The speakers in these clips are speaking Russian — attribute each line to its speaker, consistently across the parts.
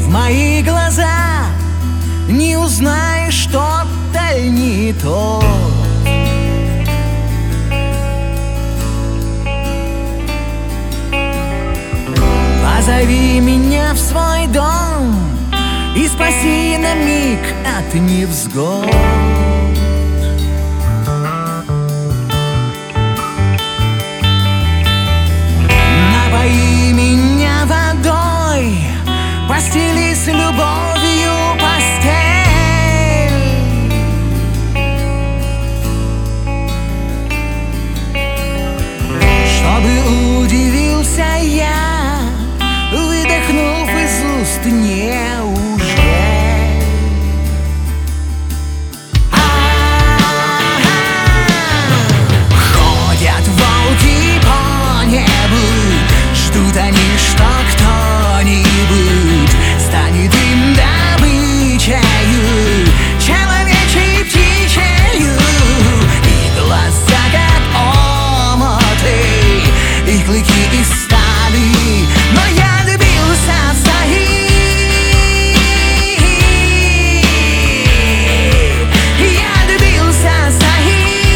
Speaker 1: в мои глаза, не узнаешь, что-то не то. Позови меня в свой дом и спаси на миг от невзгод. Напои меня водой, постели с любовью постель, чтобы удивился я, выдохнув из уст неужели. Ходят волки по небу, ждут они, что кто-нибудь станет им добычею, человечей птичею. И глаза как омуты, и клыки из стали, но я добился своих. Я добился своих.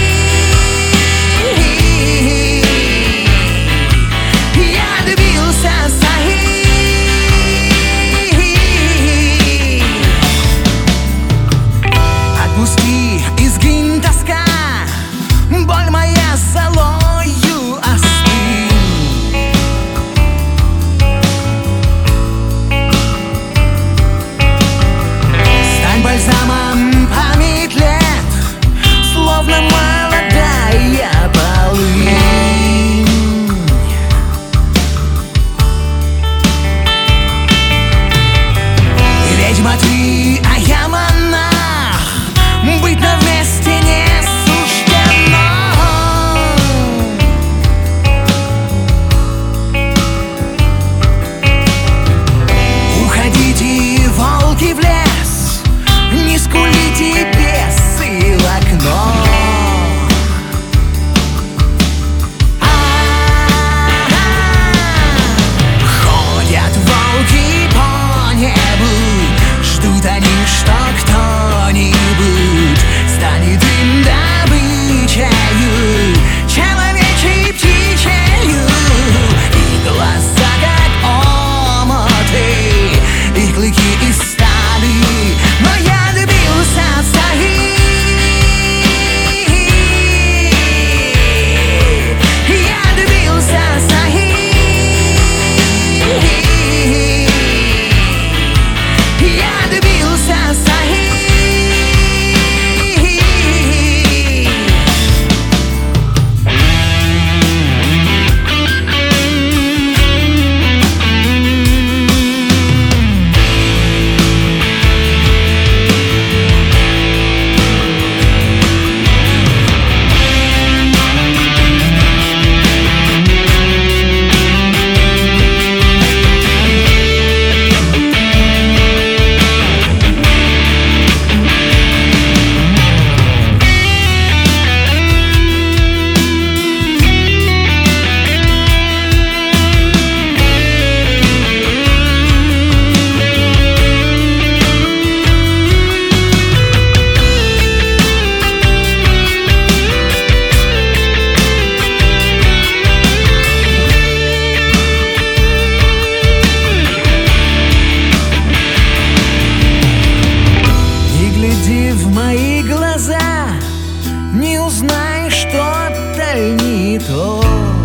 Speaker 1: Я добился своих. Отпусти, изгинь тоска, боль моя солою остынь. Стань бальзамом память лет, словно молодая полынь. Ведьма ты, а я монах, быть нам вместе не суждено. Уходите, волки, в лес, не скулите бесы в окно. Ходят волки по небу, ждут они, что кто-нибудь станет им добычею, человечей птичею. И глаза как омуты, и клыки из стали, но я добился своих. Я добился своих. Я добился своих. В мои глаза, не узнаешь, что-то не то.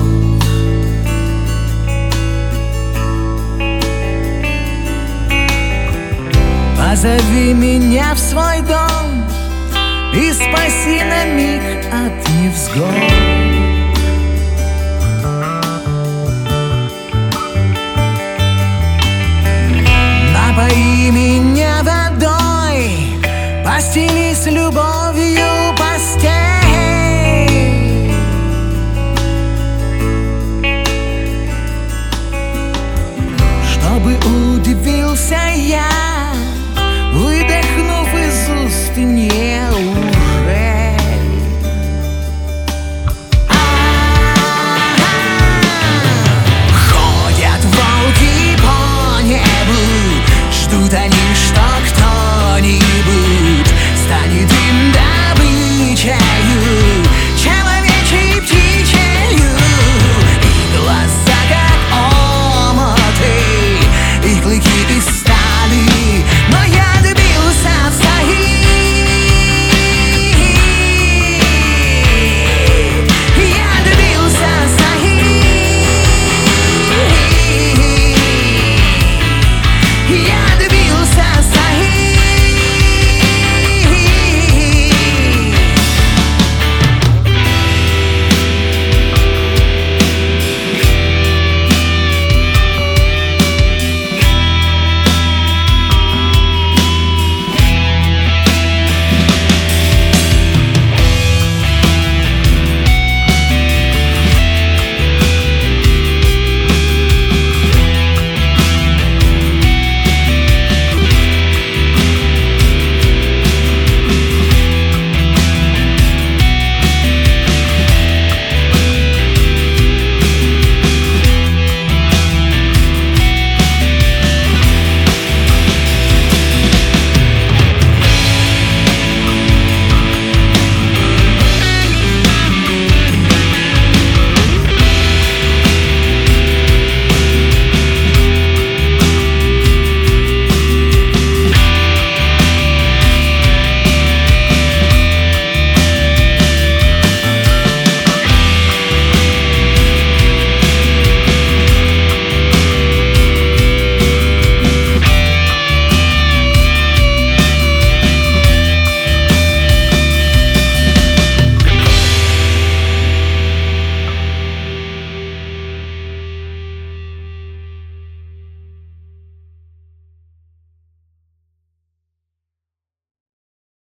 Speaker 1: Позови меня в свой дом и спаси на миг от невзгод. Напои меня водой, постели с любовью постель, чтобы удивился я, выдохнув из уст неужели. Ходят волки по небу, ждут знают они, что кто-нибудь станет им добычею, человечей птичею. И глаза как омуты, и клыки из стали.